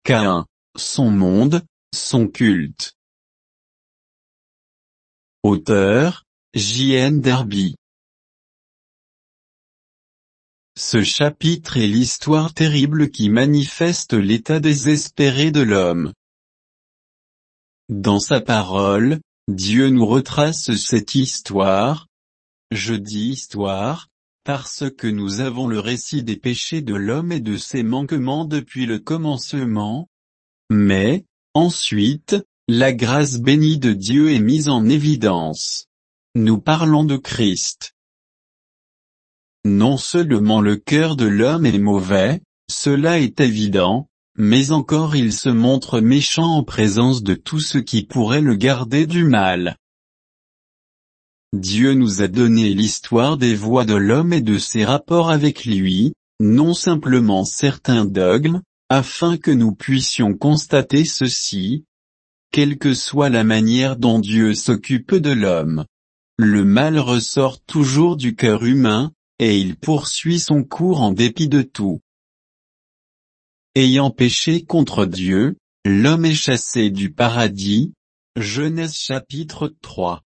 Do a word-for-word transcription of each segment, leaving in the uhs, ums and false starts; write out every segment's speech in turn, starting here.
Caïn, son monde, son culte. Auteur, J N Derby. Ce chapitre est l'histoire terrible qui manifeste l'état désespéré de l'homme. Dans sa parole, Dieu nous retrace cette histoire. Je dis histoire, parce que nous avons le récit des péchés de l'homme et de ses manquements depuis le commencement. Mais, ensuite, la grâce bénie de Dieu est mise en évidence. Nous parlons de Christ. Non seulement le cœur de l'homme est mauvais, cela est évident, mais encore il se montre méchant en présence de tout ce qui pourrait le garder du mal. Dieu nous a donné l'histoire des voies de l'homme et de ses rapports avec lui, non simplement certains dogmes, afin que nous puissions constater ceci. Quelle que soit la manière dont Dieu s'occupe de l'homme, le mal ressort toujours du cœur humain, et il poursuit son cours en dépit de tout. Ayant péché contre Dieu, l'homme est chassé du paradis. Genèse chapitre trois.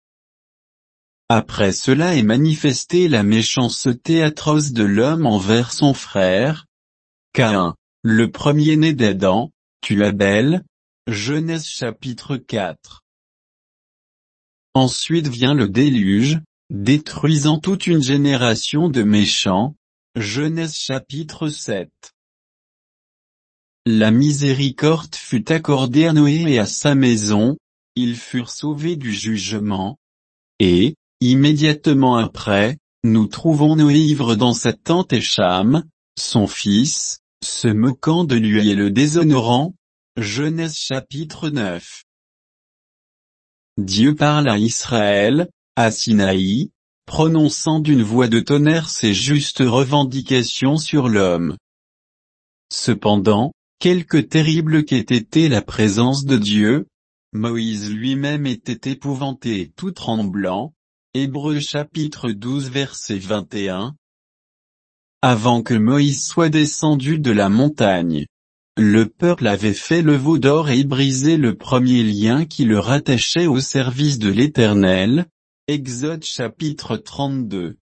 Après cela est manifestée la méchanceté atroce de l'homme envers son frère. Caïn, le premier-né d'Adam, tue Abel. Genèse chapitre quatre. Ensuite vient le déluge, détruisant toute une génération de méchants. Genèse chapitre sept. La miséricorde fut accordée à Noé et à sa maison, ils furent sauvés du jugement. Et, immédiatement après, nous trouvons Noé ivre dans sa tente et Cham, son fils, se moquant de lui et le déshonorant. Genèse chapitre neuf. Dieu parle à Israël, à Sinaï, prononçant d'une voix de tonnerre ses justes revendications sur l'homme. Cependant, quelque terrible qu'ait été la présence de Dieu, Moïse lui-même était épouvanté et tout tremblant. Hébreux chapitre douze verset vingt et un. Avant que Moïse soit descendu de la montagne, le peuple avait fait le veau d'or et brisé le premier lien qui le rattachait au service de l'Éternel. Exode chapitre trente-deux.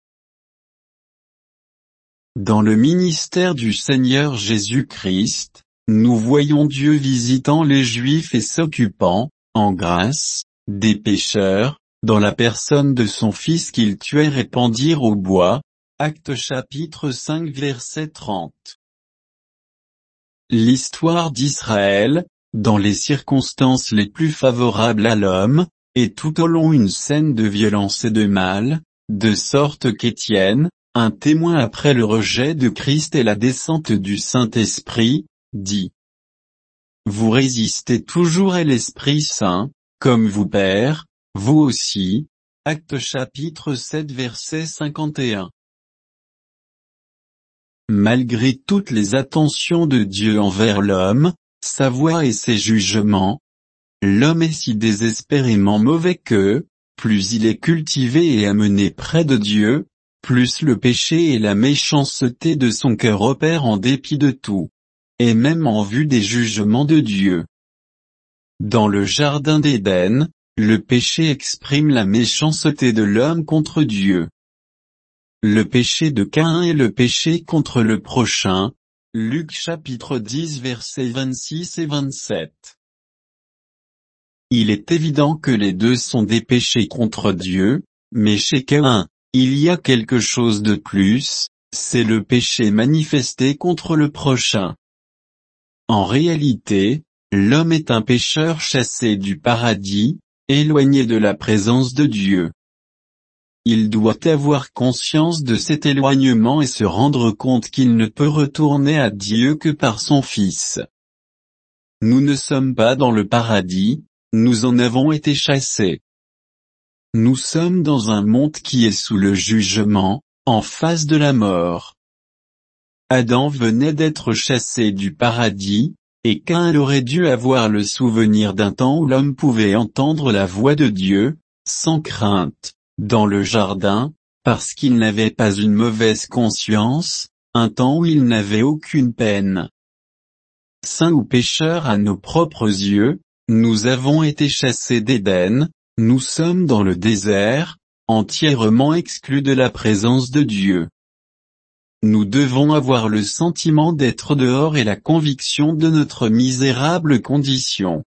Dans le ministère du Seigneur Jésus-Christ, nous voyons Dieu visitant les Juifs et s'occupant, en grâce, des pécheurs, dans la personne de son Fils qu'ils tuèrent et pendirent au bois. Actes chapitre cinq verset trente. L'histoire d'Israël, dans les circonstances les plus favorables à l'homme, est tout au long une scène de violence et de mal, de sorte qu'Étienne, un témoin après le rejet de Christ et la descente du Saint-Esprit, dit: Vous résistez toujours à l'Esprit Saint, comme vous pères, vous aussi. Actes chapitre sept verset cinquante et un. Malgré toutes les attentions de Dieu envers l'homme, sa voix et ses jugements, l'homme est si désespérément mauvais que, plus il est cultivé et amené près de Dieu, plus le péché et la méchanceté de son cœur opèrent en dépit de tout, et même en vue des jugements de Dieu. Dans le jardin d'Éden, le péché exprime la méchanceté de l'homme contre Dieu. Le péché de Caïn et le péché contre le prochain. Luc chapitre dix versets vingt-six et vingt-sept. Il est évident que les deux sont des péchés contre Dieu, mais chez Caïn, il y a quelque chose de plus, c'est le péché manifesté contre le prochain. En réalité, l'homme est un pécheur chassé du paradis, éloigné de la présence de Dieu. Il doit avoir conscience de cet éloignement et se rendre compte qu'il ne peut retourner à Dieu que par son Fils. Nous ne sommes pas dans le paradis, nous en avons été chassés. Nous sommes dans un monde qui est sous le jugement, en face de la mort. Adam venait d'être chassé du paradis, et Caïn aurait dû avoir le souvenir d'un temps où l'homme pouvait entendre la voix de Dieu, sans crainte, dans le jardin, parce qu'il n'avait pas une mauvaise conscience, un temps où il n'avait aucune peine. saints ou pécheurs à nos propres yeux, nous avons été chassés d'Éden, nous sommes dans le désert, entièrement exclus de la présence de Dieu. Nous devons avoir le sentiment d'être dehors et la conviction de notre misérable condition.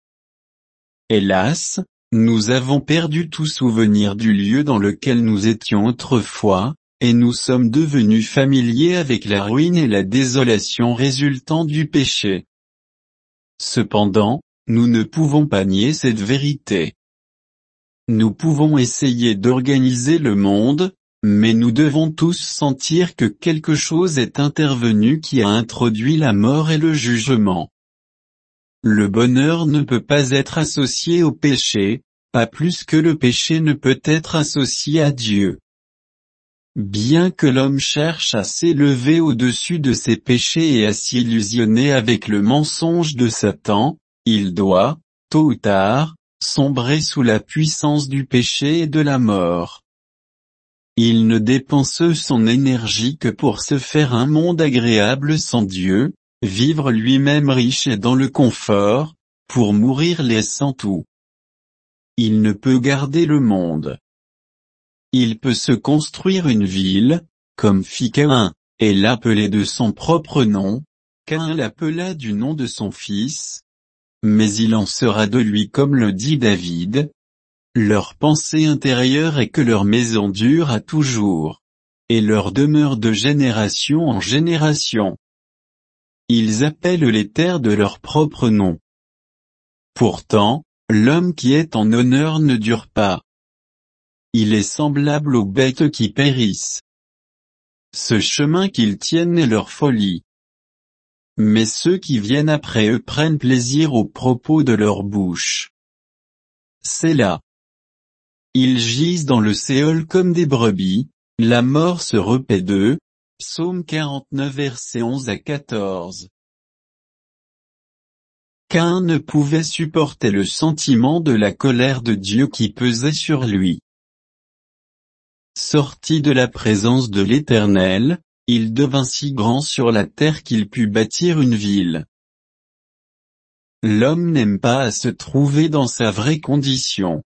Hélas, nous avons perdu tout souvenir du lieu dans lequel nous étions autrefois, et nous sommes devenus familiers avec la ruine et la désolation résultant du péché. Cependant, nous ne pouvons pas nier cette vérité. Nous pouvons essayer d'organiser le monde, mais nous devons tous sentir que quelque chose est intervenu qui a introduit la mort et le jugement. Le bonheur ne peut pas être associé au péché, pas plus que le péché ne peut être associé à Dieu. Bien que l'homme cherche à s'élever au-dessus de ses péchés et à s'illusionner avec le mensonge de Satan, il doit, tôt ou tard, sombrer sous la puissance du péché et de la mort. Il ne dépense son énergie que pour se faire un monde agréable sans Dieu, vivre lui-même riche et dans le confort, pour mourir laissant tout. Il ne peut garder le monde. Il peut se construire une ville, comme fit Caïn, et l'appeler de son propre nom, Caïn l'appela du nom de son fils, mais il en sera de lui comme le dit David. Leur pensée intérieure est que leur maison dure à toujours, et leur demeure de génération en génération. Ils appellent les terres de leur propre nom. Pourtant, l'homme qui est en honneur ne dure pas. Il est semblable aux bêtes qui périssent. Ce chemin qu'ils tiennent est leur folie. Mais ceux qui viennent après eux prennent plaisir aux propos de leur bouche. C'est là. Ils gisent dans le Séol comme des brebis, la mort se repaît d'eux. Psaume quarante-neuf versets onze à quatorze. Caïn ne pouvait supporter le sentiment de la colère de Dieu qui pesait sur lui. Sorti de la présence de l'Éternel, il devint si grand sur la terre qu'il put bâtir une ville. L'homme n'aime pas à se trouver dans sa vraie condition.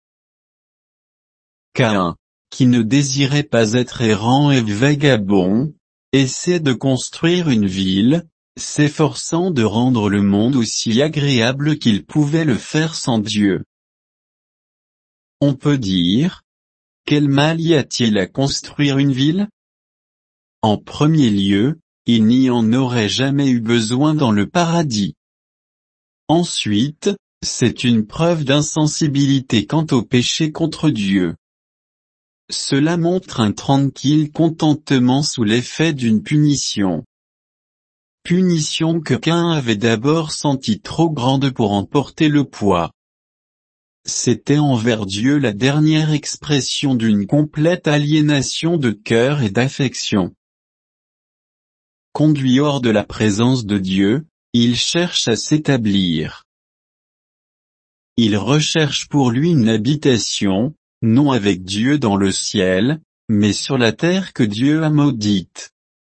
Caïn, qui ne désirait pas être errant et vagabond, essaie de construire une ville, s'efforçant de rendre le monde aussi agréable qu'il pouvait le faire sans Dieu. On peut dire, quel mal y a-t-il à construire une ville? En premier lieu, il n'y en aurait jamais eu besoin dans le paradis. Ensuite, c'est une preuve d'insensibilité quant au péché contre Dieu. Cela montre un tranquille contentement sous l'effet d'une punition. Punition que Caïn avait d'abord sentie trop grande pour en porter le poids. C'était envers Dieu la dernière expression d'une complète aliénation de cœur et d'affection. Conduit hors de la présence de Dieu, il cherche à s'établir. Il recherche pour lui une habitation, non avec Dieu dans le ciel, mais sur la terre que Dieu a maudite.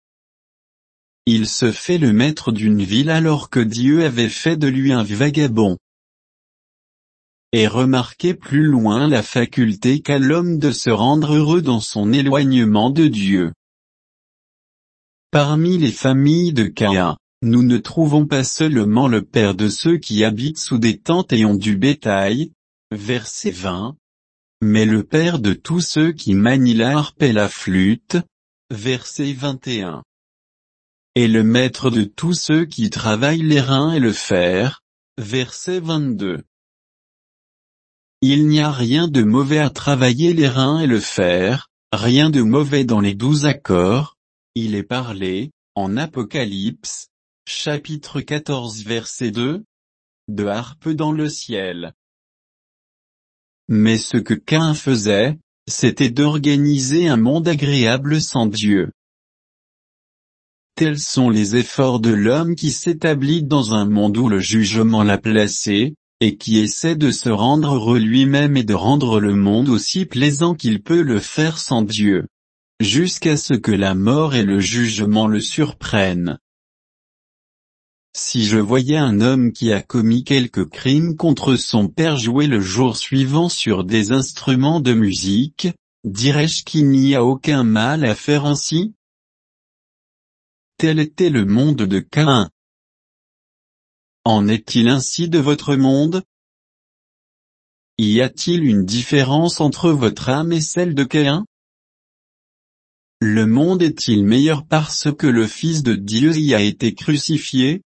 Il se fait le maître d'une ville alors que Dieu avait fait de lui un vagabond. Et remarquez plus loin la faculté qu'a l'homme de se rendre heureux dans son éloignement de Dieu. Parmi les familles de Caïn, nous ne trouvons pas seulement le père de ceux qui habitent sous des tentes et ont du bétail, verset vingt, mais le père de tous ceux qui manient la harpe et la flûte, verset vingt et un. Et le maître de tous ceux qui travaillent les reins et le fer, verset vingt-deux. Il n'y a rien de mauvais à travailler les reins et le fer, rien de mauvais dans les douze accords, il est parlé, en Apocalypse, chapitre quatorze verset deux, de harpe dans le ciel. Mais ce que Caïn faisait, c'était d'organiser un monde agréable sans Dieu. Tels sont les efforts de l'homme qui s'établit dans un monde où le jugement l'a placé, et qui essaie de se rendre heureux lui-même et de rendre le monde aussi plaisant qu'il peut le faire sans Dieu. Jusqu'à ce que la mort et le jugement le surprennent. Si je voyais un homme qui a commis quelque crime contre son père jouer le jour suivant sur des instruments de musique, dirais-je qu'il n'y a aucun mal à faire ainsi? Tel était le monde de Caïn. En est-il ainsi de votre monde? Y a-t-il une différence entre votre âme et celle de Caïn? Le monde est-il meilleur parce que le Fils de Dieu y a été crucifié?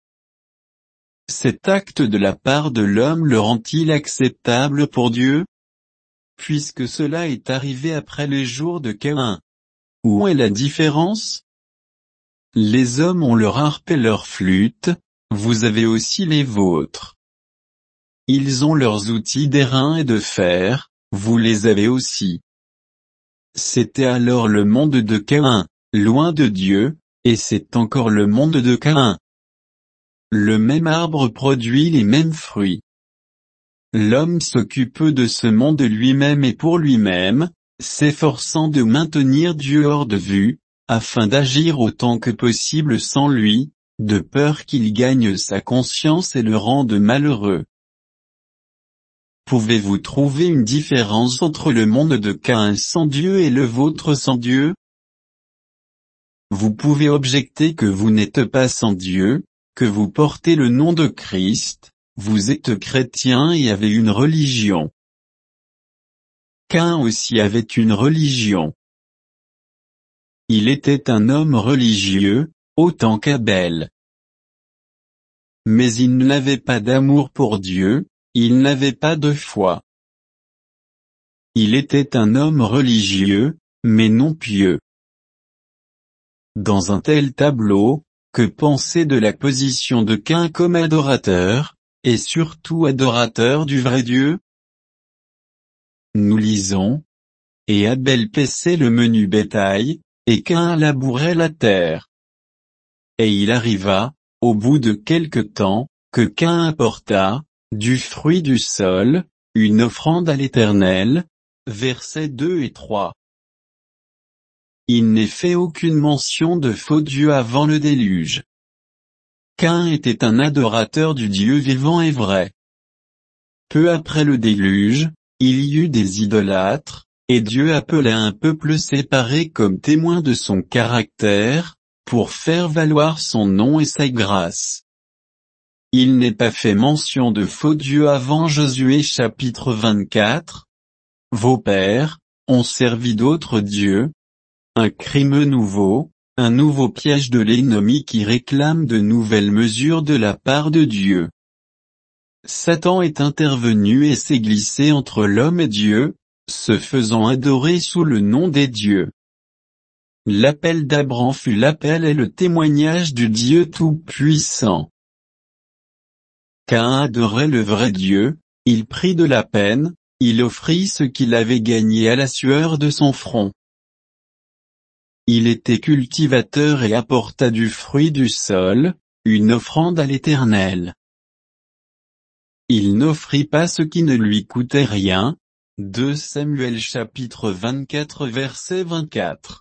Cet acte de la part de l'homme le rend-il acceptable pour Dieu? Puisque cela est arrivé après les jours de Caïn. Où est la différence? Les hommes ont leur harpe et leur flûte, vous avez aussi les vôtres. Ils ont leurs outils d'airain et de fer, vous les avez aussi. C'était alors le monde de Caïn, loin de Dieu, et c'est encore le monde de Caïn. Le même arbre produit les mêmes fruits. L'homme s'occupe de ce monde lui-même et pour lui-même, s'efforçant de maintenir Dieu hors de vue, afin d'agir autant que possible sans lui, de peur qu'il gagne sa conscience et le rende malheureux. Pouvez-vous trouver une différence entre le monde de Caïn sans Dieu et le vôtre sans Dieu? Vous pouvez objecter que vous n'êtes pas sans Dieu, que vous portez le nom de Christ, vous êtes chrétien et avez une religion. Caïn aussi avait une religion. Il était un homme religieux, autant qu'Abel. Mais il n'avait pas d'amour pour Dieu, il n'avait pas de foi. Il était un homme religieux, mais non pieux. Dans un tel tableau, que penser de la position de Caïn comme adorateur, et surtout adorateur du vrai Dieu? Nous lisons, « Et Abel paissait le menu bétail, et Caïn labourait la terre. Et il arriva, au bout de quelque temps, que Caïn apporta, du fruit du sol, une offrande à l'Éternel. » Versets deux et trois. Il n'est fait aucune mention de faux dieux avant le déluge. Caïn était un adorateur du Dieu vivant et vrai. Peu après le déluge, il y eut des idolâtres, et Dieu appela un peuple séparé comme témoin de son caractère, pour faire valoir son nom et sa grâce. Il n'est pas fait mention de faux dieux avant Josué chapitre vingt-quatre. Vos pères ont servi d'autres dieux. Un crime nouveau, un nouveau piège de l'ennemi qui réclame de nouvelles mesures de la part de Dieu. Satan est intervenu et s'est glissé entre l'homme et Dieu, se faisant adorer sous le nom des dieux. L'appel d'Abraham fut l'appel et le témoignage du Dieu Tout-Puissant. Caïn adorait le vrai Dieu, il prit de la peine, il offrit ce qu'il avait gagné à la sueur de son front. Il était cultivateur et apporta du fruit du sol, une offrande à l'Éternel. Il n'offrit pas ce qui ne lui coûtait rien. deux Samuel chapitre vingt-quatre verset vingt-quatre.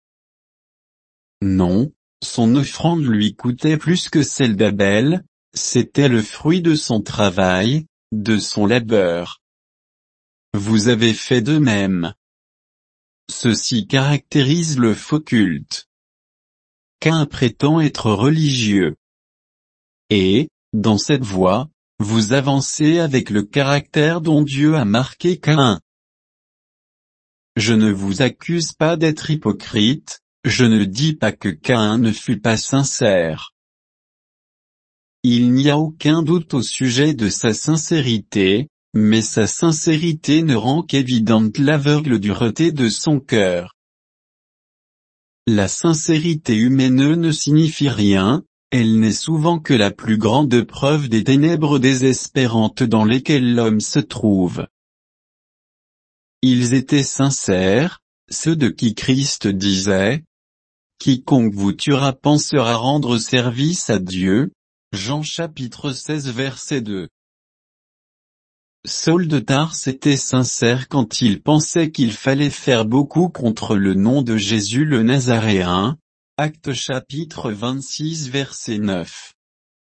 Non, son offrande lui coûtait plus que celle d'Abel, c'était le fruit de son travail, de son labeur. Vous avez fait de même. Ceci caractérise le faux culte. Caïn prétend être religieux. Et, dans cette voie, vous avancez avec le caractère dont Dieu a marqué Caïn. Je ne vous accuse pas d'être hypocrite, je ne dis pas que Caïn ne fut pas sincère. Il n'y a aucun doute au sujet de sa sincérité, mais sa sincérité ne rend qu'évidente l'aveugle dureté de son cœur. La sincérité humaine ne signifie rien, elle n'est souvent que la plus grande preuve des ténèbres désespérantes dans lesquelles l'homme se trouve. Ils étaient sincères, ceux de qui Christ disait, « Quiconque vous tuera pensera rendre service à Dieu » Jean chapitre seize verset deux. Saul de Tarse était sincère quand il pensait qu'il fallait faire beaucoup contre le nom de Jésus le Nazaréen, Actes chapitre vingt-six verset neuf.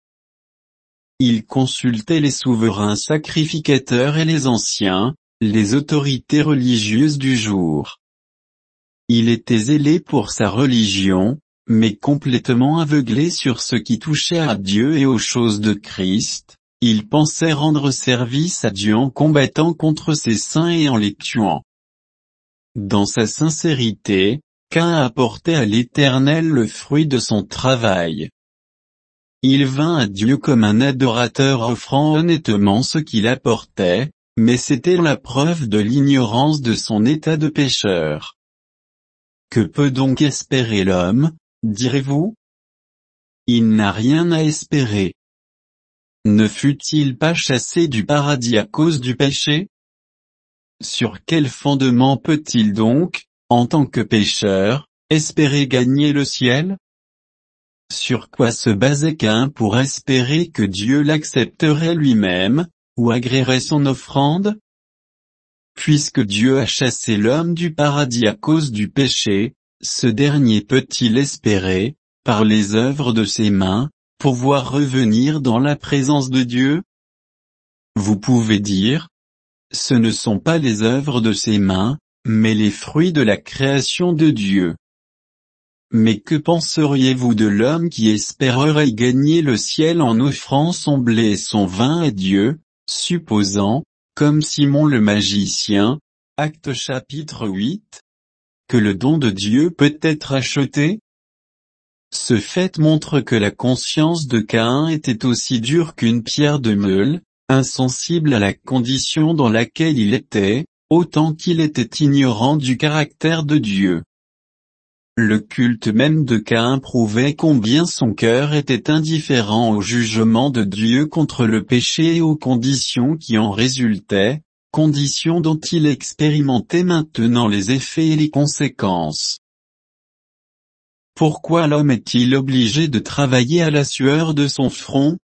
Il consultait les souverains sacrificateurs et les anciens, les autorités religieuses du jour. Il était zélé pour sa religion, mais complètement aveuglé sur ce qui touchait à Dieu et aux choses de Christ. Il pensait rendre service à Dieu en combattant contre ses saints et en les tuant. Dans sa sincérité, Caïn apportait à l'Éternel le fruit de son travail. Il vint à Dieu comme un adorateur offrant honnêtement ce qu'il apportait, mais c'était la preuve de l'ignorance de son état de pécheur. Que peut donc espérer l'homme, direz-vous? Il n'a rien à espérer. Ne fut-il pas chassé du paradis à cause du péché? Sur quel fondement peut-il donc, en tant que pécheur, espérer gagner le ciel? Sur quoi se basait Caïn pour espérer que Dieu l'accepterait lui-même, ou agréerait son offrande? Puisque Dieu a chassé l'homme du paradis à cause du péché, ce dernier peut-il espérer, par les œuvres de ses mains, pouvoir revenir dans la présence de Dieu? Vous pouvez dire, ce ne sont pas les œuvres de ses mains, mais les fruits de la création de Dieu. Mais que penseriez-vous de l'homme qui espérerait gagner le ciel en offrant son blé et son vin à Dieu, supposant, comme Simon le magicien, Actes chapitre huit, que le don de Dieu peut être acheté? Ce fait montre que la conscience de Caïn était aussi dure qu'une pierre de meule, insensible à la condition dans laquelle il était, autant qu'il était ignorant du caractère de Dieu. Le culte même de Caïn prouvait combien son cœur était indifférent au jugement de Dieu contre le péché et aux conditions qui en résultaient, conditions dont il expérimentait maintenant les effets et les conséquences. Pourquoi l'homme est-il obligé de travailler à la sueur de son front?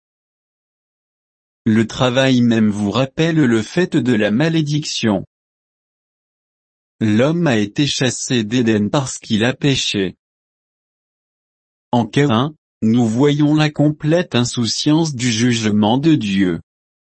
Le travail même vous rappelle le fait de la malédiction. L'homme a été chassé d'Éden parce qu'il a péché. En Caïn, nous voyons la complète insouciance du jugement de Dieu.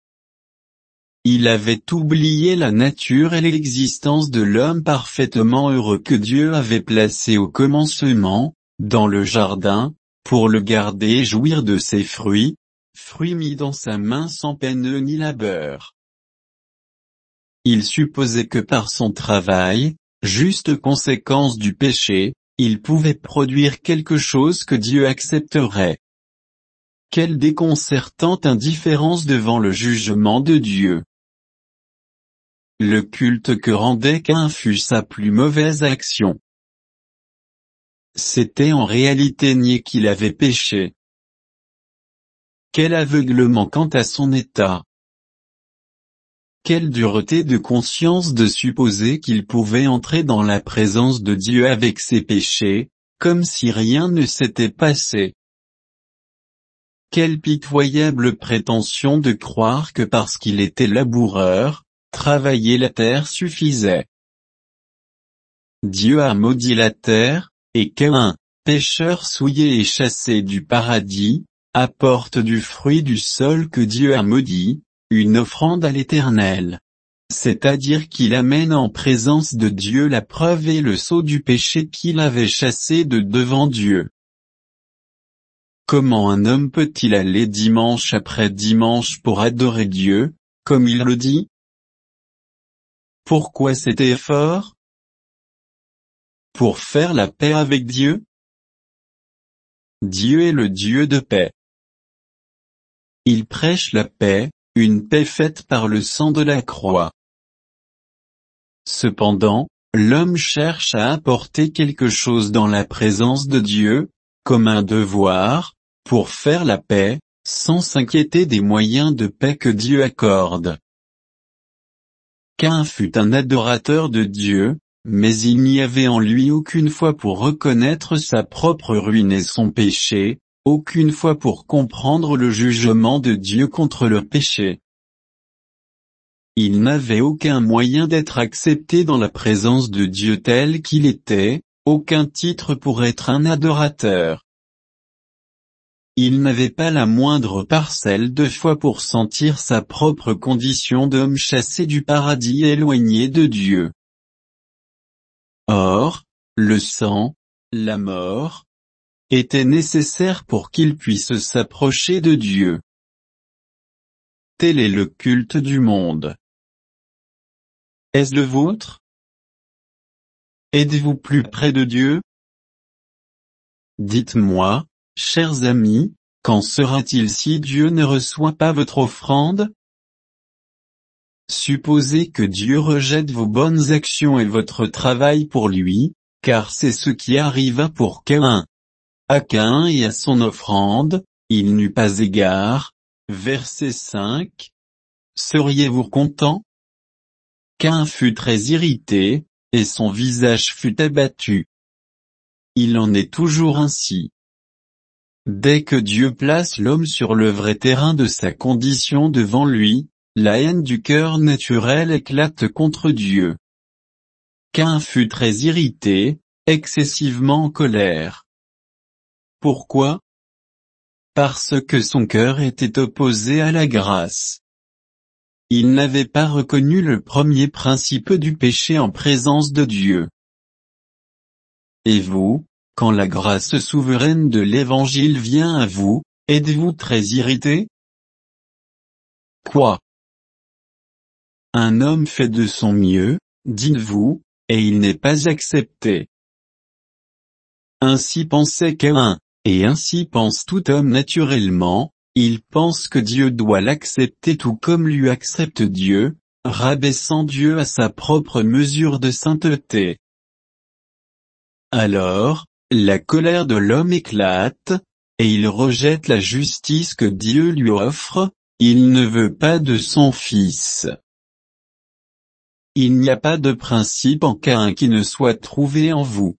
Il avait oublié la nature et l'existence de l'homme parfaitement heureux que Dieu avait placé au commencement, dans le jardin, pour le garder et jouir de ses fruits, fruits mis dans sa main sans peine ni labeur. Il supposait que par son travail, juste conséquence du péché, il pouvait produire quelque chose que Dieu accepterait. Quelle déconcertante indifférence devant le jugement de Dieu. Le culte que rendait Caïn fut sa plus mauvaise action. C'était en réalité nier qu'il avait péché. Quel aveuglement quant à son état. Quelle dureté de conscience de supposer qu'il pouvait entrer dans la présence de Dieu avec ses péchés, comme si rien ne s'était passé. Quelle pitoyable prétention de croire que parce qu'il était laboureur, travailler la terre suffisait. Dieu a maudit la terre, et Caïn, pécheur souillé et chassé du paradis, apporte du fruit du sol que Dieu a maudit, une offrande à l'Éternel. C'est-à-dire qu'il amène en présence de Dieu la preuve et le sceau du péché qu'il avait chassé de devant Dieu. Comment un homme peut-il aller dimanche après dimanche pour adorer Dieu, comme il le dit? Pourquoi cet effort? Pour faire la paix avec Dieu? Dieu est le Dieu de paix. Il prêche la paix, une paix faite par le sang de la croix. Cependant, l'homme cherche à apporter quelque chose dans la présence de Dieu, comme un devoir, pour faire la paix, sans s'inquiéter des moyens de paix que Dieu accorde. Caïn fut un adorateur de Dieu, mais il n'y avait en lui aucune foi pour reconnaître sa propre ruine et son péché, aucune foi pour comprendre le jugement de Dieu contre le péché. Il n'avait aucun moyen d'être accepté dans la présence de Dieu tel qu'il était, aucun titre pour être un adorateur. il n'avait pas la moindre parcelle de foi pour sentir sa propre condition d'homme chassé du paradis et éloigné de Dieu. Or, le sang, la mort, étaient nécessaires pour qu'il puisse s'approcher de Dieu. Tel est le culte du monde. Est-ce le vôtre? Êtes-vous plus près de Dieu? Dites-moi, chers amis, qu'en sera-t-il si Dieu ne reçoit pas votre offrande? Supposez que Dieu rejette vos bonnes actions et votre travail pour lui, car c'est ce qui arriva pour Caïn. À Caïn et à son offrande, il n'eut pas égard. Verset cinq. Seriez-vous content? Caïn fut très irrité, et son visage fut abattu. Il en est toujours ainsi. Dès que Dieu place l'homme sur le vrai terrain de sa condition devant lui, la haine du cœur naturel éclate contre Dieu. Caïn fut très irrité, excessivement en colère. Pourquoi? Parce que son cœur était opposé à la grâce. Il n'avait pas reconnu le premier principe du péché en présence de Dieu. Et vous, quand la grâce souveraine de l'Évangile vient à vous, êtes-vous très irrité? Quoi? Un homme fait de son mieux, dites-vous, et il n'est pas accepté. Ainsi pensait Caïn, et ainsi pense tout homme naturellement, il pense que Dieu doit l'accepter tout comme lui accepte Dieu, rabaissant Dieu à sa propre mesure de sainteté. Alors, la colère de l'homme éclate, et il rejette la justice que Dieu lui offre, il ne veut pas de son fils. Il n'y a pas de principe en Caïn qui ne soit trouvé en vous.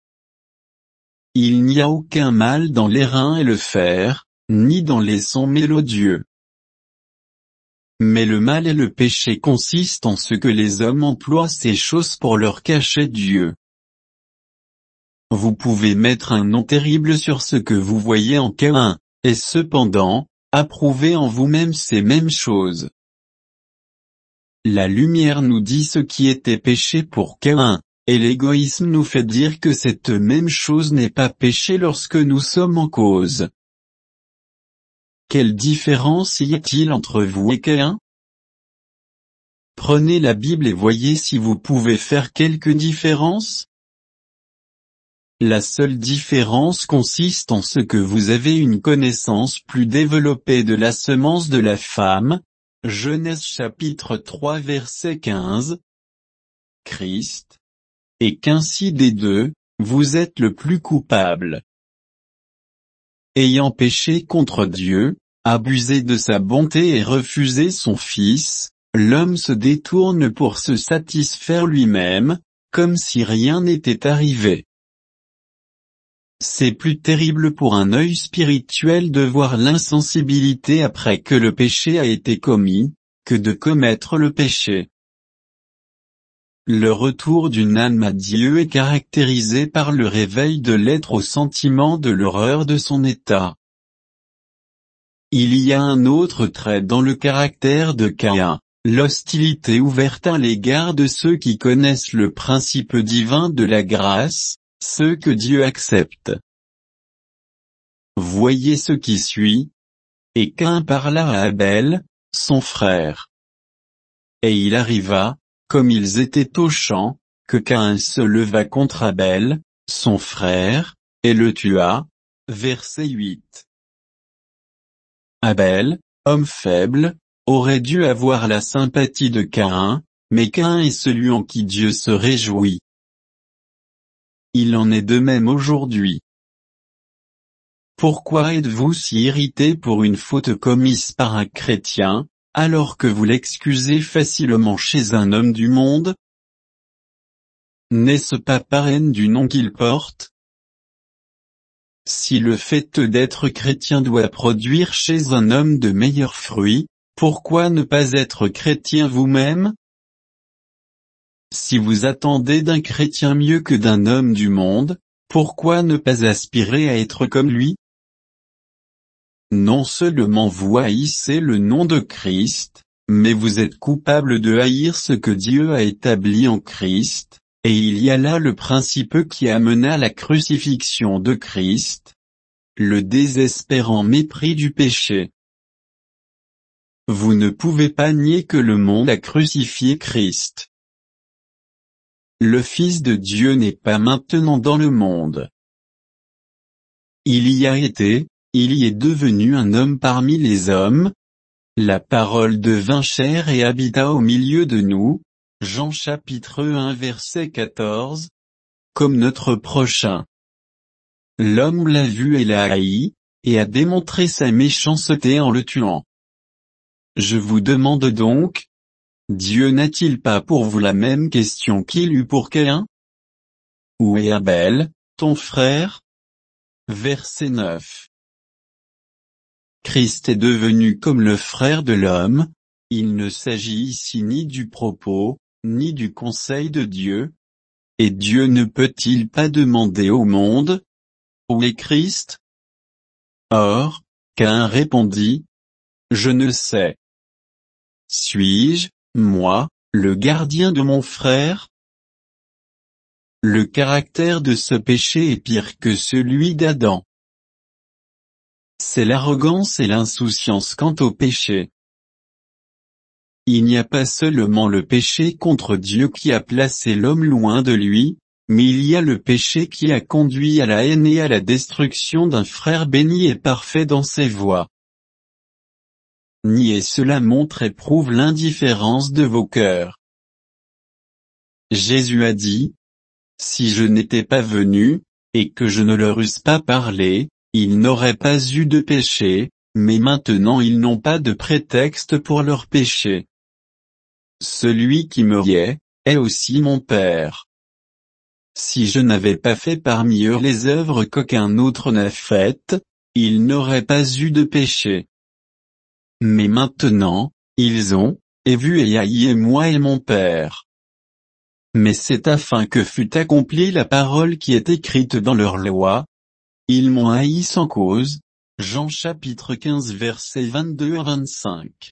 Il n'y a aucun mal dans l'airain et le fer, ni dans les sons mélodieux. Mais le mal et le péché consistent en ce que les hommes emploient ces choses pour leur cacher Dieu. Vous pouvez mettre un nom terrible sur ce que vous voyez en Caïn, et cependant, approuver en vous-même ces mêmes choses. La lumière nous dit ce qui était péché pour Caïn, et l'égoïsme nous fait dire que cette même chose n'est pas péché lorsque nous sommes en cause. Quelle différence y a-t-il entre vous et Caïn? Prenez la Bible et voyez si vous pouvez faire quelque différence. La seule différence consiste en ce que vous avez une connaissance plus développée de la semence de la femme, Genèse chapitre trois verset quinze, Christ, et qu'ainsi des deux, vous êtes le plus coupable. Ayant péché contre Dieu, abusé de sa bonté et refusé son Fils, l'homme se détourne pour se satisfaire lui-même, comme si rien n'était arrivé. C'est plus terrible pour un œil spirituel de voir l'insensibilité après que le péché a été commis, que de commettre le péché. Le retour d'une âme à Dieu est caractérisé par le réveil de l'être au sentiment de l'horreur de son état. Il y a un autre trait dans le caractère de Caïn, l'hostilité ouverte à l'égard de ceux qui connaissent le principe divin de la grâce, ceux que Dieu accepte. Voyez ce qui suit. Et Caïn parla à Abel, son frère. Et il arriva, comme ils étaient au champ, que Caïn se leva contre Abel, son frère, et le tua. Verset huit. Abel, homme faible, aurait dû avoir la sympathie de Caïn, mais Caïn est celui en qui Dieu se réjouit. Il en est de même aujourd'hui. Pourquoi êtes-vous si irrité pour une faute commise par un chrétien, alors que vous l'excusez facilement chez un homme du monde? N'est-ce pas par haine du nom qu'il porte? Si le fait d'être chrétien doit produire chez un homme de meilleurs fruits, pourquoi ne pas être chrétien vous-même? Si vous attendez d'un chrétien mieux que d'un homme du monde, pourquoi ne pas aspirer à être comme lui? non seulement vous haïssez le nom de Christ, mais vous êtes coupable de haïr ce que Dieu a établi en Christ, et il y a là le principe qui amena la crucifixion de Christ, le désespérant mépris du péché. Vous ne pouvez pas nier que le monde a crucifié Christ. Le Fils de Dieu n'est pas maintenant dans le monde. Il y a été, il y est devenu un homme parmi les hommes. La parole devint chair et habita au milieu de nous. Jean chapitre un verset quatorze. Comme notre prochain. L'homme l'a vu et l'a haï, et a démontré sa méchanceté en le tuant. Je vous demande donc, Dieu n'a-t-il pas pour vous la même question qu'il eut pour Caïn? Où est Abel, ton frère? Verset neuf. Christ est devenu comme le frère de l'homme. Il ne s'agit ici ni du propos, ni du conseil de Dieu. Et Dieu ne peut-il pas demander au monde? Où est Christ? Or, Caïn répondit, je ne sais. Suis-je, moi, le gardien de mon frère? Le caractère de ce péché est pire que celui d'Adam. C'est l'arrogance et l'insouciance quant au péché. Il n'y a pas seulement le péché contre Dieu qui a placé l'homme loin de lui, mais il y a le péché qui a conduit à la haine et à la destruction d'un frère béni et parfait dans ses voies. Nier cela montre et prouve l'indifférence de vos cœurs. Jésus a dit, si je n'étais pas venu, et que je ne leur eusse pas parlé, ils n'auraient pas eu de péché, mais maintenant ils n'ont pas de prétexte pour leur péché. Celui qui me riait, est aussi mon Père. Si je n'avais pas fait parmi eux les œuvres qu'aucun autre n'a faites, ils n'auraient pas eu de péché. Mais maintenant, ils ont, et vu et haï moi et mon Père. Mais c'est afin que fût accomplie la parole qui est écrite dans leur loi. Ils m'ont haï sans cause. Jean chapitre quinze versets vingt-deux à vingt-cinq.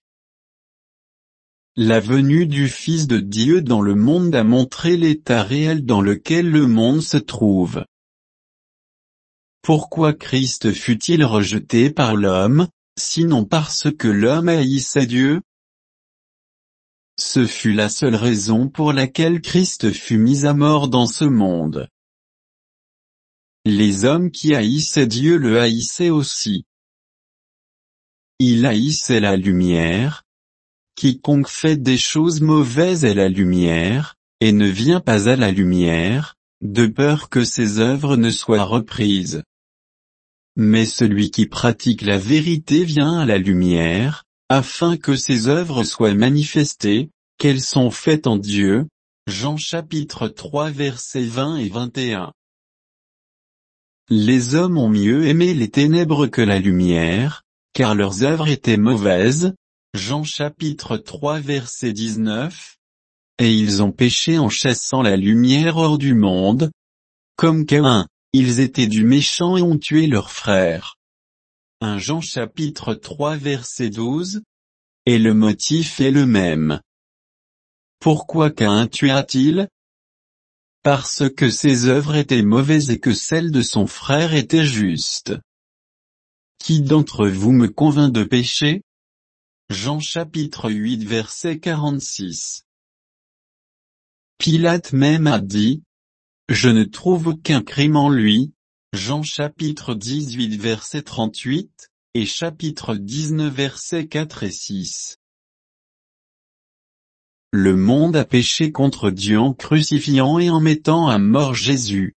La venue du Fils de Dieu dans le monde a montré l'état réel dans lequel le monde se trouve. Pourquoi Christ fut-il rejeté par l'homme, sinon parce que l'homme haïssait Dieu? Ce fut la seule raison pour laquelle Christ fut mis à mort dans ce monde. Les hommes qui haïssaient Dieu le haïssaient aussi. Il haïssait la lumière. Quiconque fait des choses mauvaises est la lumière, et ne vient pas à la lumière, de peur que ses œuvres ne soient reprises. Mais celui qui pratique la vérité vient à la lumière, afin que ses œuvres soient manifestées, qu'elles sont faites en Dieu. Jean chapitre trois versets vingt et vingt et un. Les hommes ont mieux aimé les ténèbres que la lumière, car leurs œuvres étaient mauvaises. Jean chapitre trois verset dix-neuf. Et ils ont péché en chassant la lumière hors du monde. Comme Caïn, ils étaient du méchant et ont tué leur frère. un Jean chapitre trois verset douze. Et le motif est le même. Pourquoi Caïn tua-t-il? Parce que ses œuvres étaient mauvaises et que celles de son frère étaient justes. Qui d'entre vous me convainc de péché? Jean chapitre huit verset quarante-six. Pilate même a dit, je ne trouve aucun crime en lui. Jean chapitre dix-huit verset trente-huit, et chapitre dix-neuf versets quatre et six. Le monde a péché contre Dieu en crucifiant et en mettant à mort Jésus.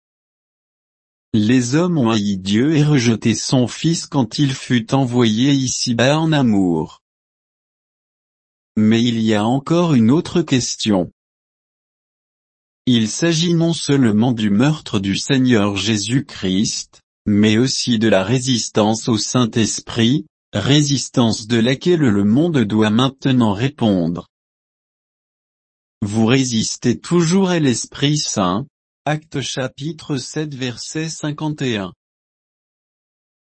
Les hommes ont haï Dieu et rejeté son Fils quand il fut envoyé ici-bas en amour. Mais il y a encore une autre question. Il s'agit non seulement du meurtre du Seigneur Jésus-Christ, mais aussi de la résistance au Saint-Esprit, résistance de laquelle le monde doit maintenant répondre. Vous résistez toujours à l'Esprit Saint, Actes chapitre sept verset cinquante et un.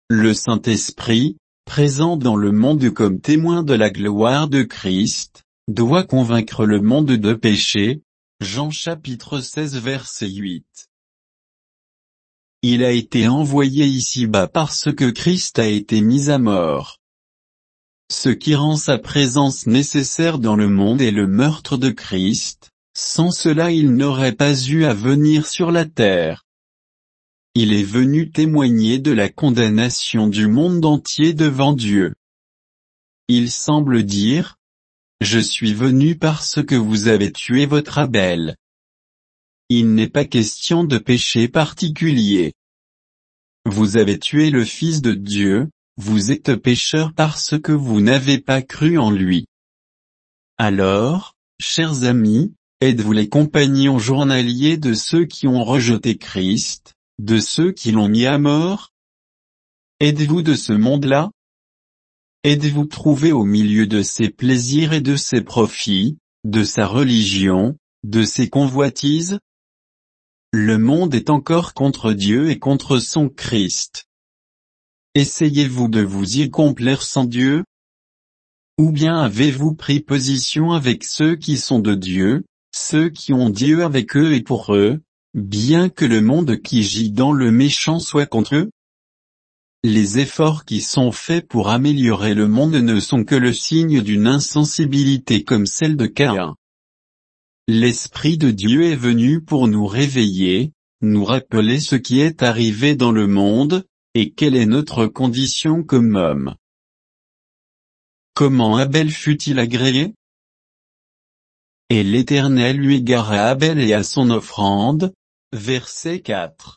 Le Saint-Esprit, présent dans le monde comme témoin de la gloire de Christ, doit convaincre le monde de péché. Jean chapitre seize verset huit. Il a été envoyé ici-bas parce que Christ a été mis à mort. Ce qui rend sa présence nécessaire dans le monde est le meurtre de Christ, sans cela il n'aurait pas eu à venir sur la terre. Il est venu témoigner de la condamnation du monde entier devant Dieu. Il semble dire, « Je suis venu parce que vous avez tué votre Abel. » Il n'est pas question de péché particulier. Vous avez tué le Fils de Dieu, vous êtes pécheurs parce que vous n'avez pas cru en lui. Alors, chers amis, êtes-vous les compagnons journaliers de ceux qui ont rejeté Christ, de ceux qui l'ont mis à mort? Êtes-vous de ce monde-là? Êtes-vous trouvé au milieu de ses plaisirs et de ses profits, de sa religion, de ses convoitises? Le monde est encore contre Dieu et contre son Christ. Essayez-vous de vous y complaire sans Dieu? Ou bien avez-vous pris position avec ceux qui sont de Dieu, ceux qui ont Dieu avec eux et pour eux, bien que le monde qui gît dans le méchant soit contre eux? Les efforts qui sont faits pour améliorer le monde ne sont que le signe d'une insensibilité comme celle de Caïn. L'Esprit de Dieu est venu pour nous réveiller, nous rappeler ce qui est arrivé dans le monde, et quelle est notre condition comme homme. Comment Abel fut-il agréé? Et l'Éternel lui égara Abel et à son offrande. Verset quatre.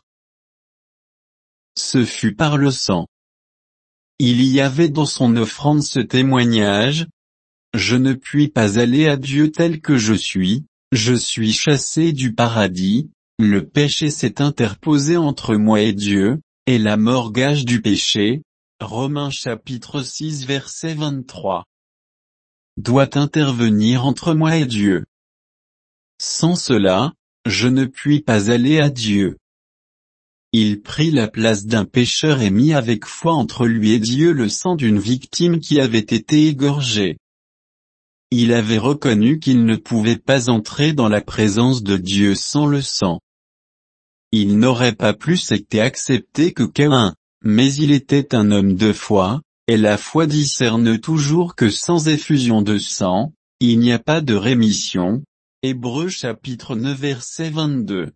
Ce fut par le sang. Il y avait dans son offrande ce témoignage. Je ne puis pas aller à Dieu tel que je suis, je suis chassé du paradis, le péché s'est interposé entre moi et Dieu, et la mort gage du péché. Romains chapitre six verset vingt-trois. Doit intervenir entre moi et Dieu. Sans cela, je ne puis pas aller à Dieu. Il prit la place d'un pécheur et mit avec foi entre lui et Dieu le sang d'une victime qui avait été égorgée. Il avait reconnu qu'il ne pouvait pas entrer dans la présence de Dieu sans le sang. Il n'aurait pas plus été accepté que Caïn, mais il était un homme de foi, et la foi discerne toujours que sans effusion de sang, il n'y a pas de rémission. Hébreux chapitre neuf verset vingt-deux.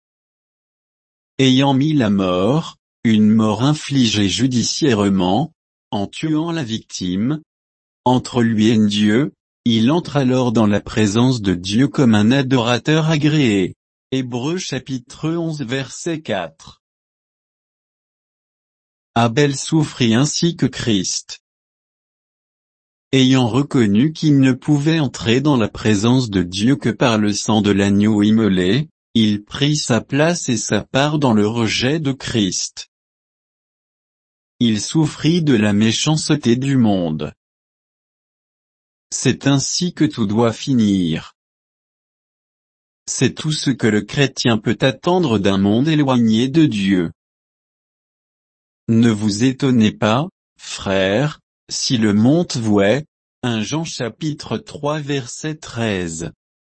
Ayant mis la mort, une mort infligée judiciairement, en tuant la victime, entre lui et Dieu, il entre alors dans la présence de Dieu comme un adorateur agréé. Hébreux chapitre onze verset quatre. Abel souffrit ainsi que Christ. Ayant reconnu qu'il ne pouvait entrer dans la présence de Dieu que par le sang de l'agneau immolé, il prit sa place et sa part dans le rejet de Christ. Il souffrit de la méchanceté du monde. C'est ainsi que tout doit finir. C'est tout ce que le chrétien peut attendre d'un monde éloigné de Dieu. Ne vous étonnez pas, frères, si le monde vouait, premier Jean chapitre trois verset treize.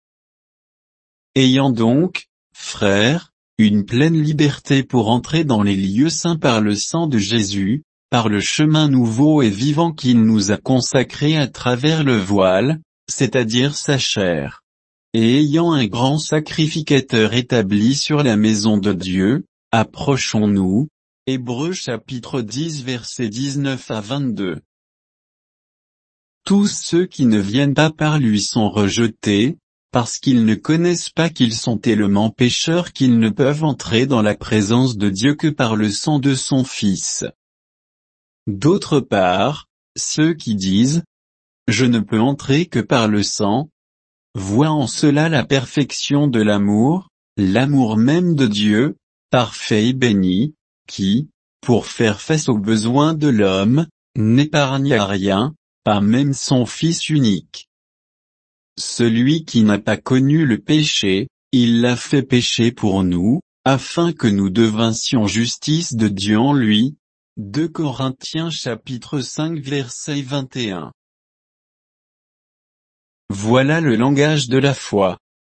Ayant donc, frères, une pleine liberté pour entrer dans les lieux saints par le sang de Jésus, par le chemin nouveau et vivant qu'il nous a consacré à travers le voile, c'est-à-dire sa chair. Et ayant un grand sacrificateur établi sur la maison de Dieu, approchons-nous. Hébreux chapitre dix versets dix-neuf à vingt-deux. Tous ceux qui ne viennent pas par lui sont rejetés, parce qu'ils ne connaissent pas qu'ils sont tellement pécheurs qu'ils ne peuvent entrer dans la présence de Dieu que par le sang de son Fils. D'autre part, ceux qui disent « Je ne peux entrer que par le sang », voient en cela la perfection de l'amour, l'amour même de Dieu, parfait et béni, qui, pour faire face aux besoins de l'homme, n'épargna rien, pas même son Fils unique. Celui qui n'a pas connu le péché, il l'a fait pécher pour nous, afin que nous devinssions justice de Dieu en lui. deux Corinthiens chapitre cinq verset vingt et un. Voilà le langage de la foi.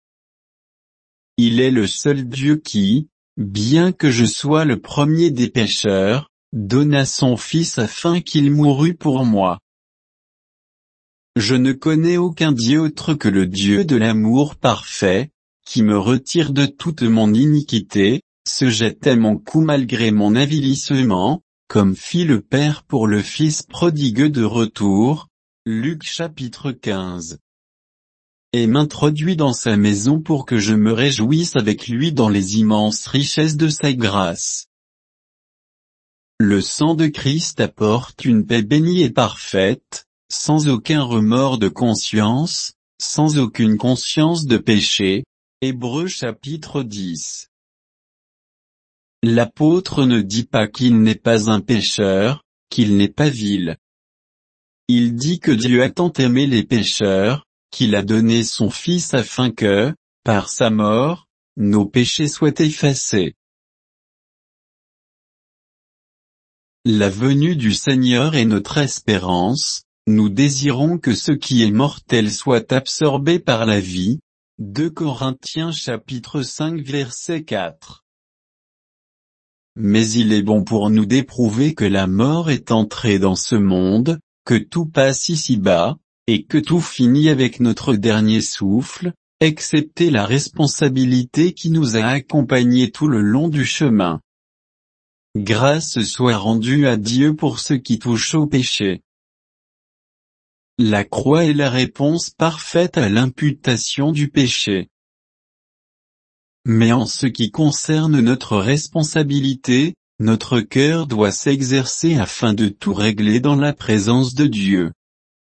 Il est le seul Dieu qui, bien que je sois le premier des pécheurs, donna son Fils afin qu'il mourût pour moi. Je ne connais aucun Dieu autre que le Dieu de l'amour parfait, qui me retire de toute mon iniquité, se jette à mon cou malgré mon avilissement, comme fit le Père pour le Fils prodigue de retour. Luc chapitre quinze. Et m'introduit dans sa maison pour que je me réjouisse avec lui dans les immenses richesses de sa grâce. Le sang de Christ apporte une paix bénie et parfaite, sans aucun remords de conscience, sans aucune conscience de péché. Hébreux chapitre dix. L'apôtre ne dit pas qu'il n'est pas un pécheur, qu'il n'est pas vil. Il dit que Dieu a tant aimé les pécheurs, qu'il a donné son Fils afin que, par sa mort, nos péchés soient effacés. La venue du Seigneur est notre espérance, nous désirons que ce qui est mortel soit absorbé par la vie. deux Corinthiens chapitre cinq verset quatre. Mais il est bon pour nous d'éprouver que la mort est entrée dans ce monde, que tout passe ici-bas, et que tout finit avec notre dernier souffle, excepté la responsabilité qui nous a accompagnés tout le long du chemin. Grâce soit rendue à Dieu pour ce qui touche au péché. La croix est la réponse parfaite à l'imputation du péché. Mais en ce qui concerne notre responsabilité, notre cœur doit s'exercer afin de tout régler dans la présence de Dieu.